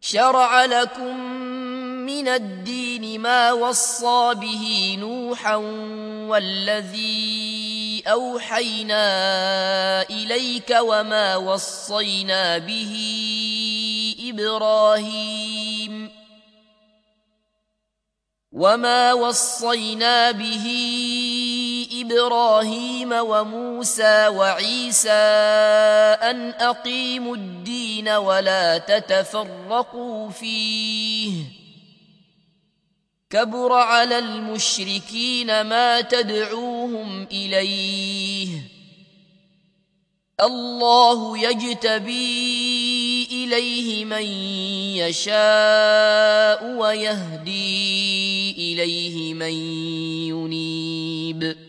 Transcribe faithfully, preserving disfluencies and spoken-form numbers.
شرع لكم من الدين ما وصى به نوحا والذي أوحينا إليك وما وصينا به إبراهيم وما وصينا به إبراهيم وموسى وعيسى أن أقيموا الدين ولا تتفرقوا فيه كبر على المشركين ما تدعوهم إليه الله يجتبي إليه من يشاء ويهدي إليه من ينيب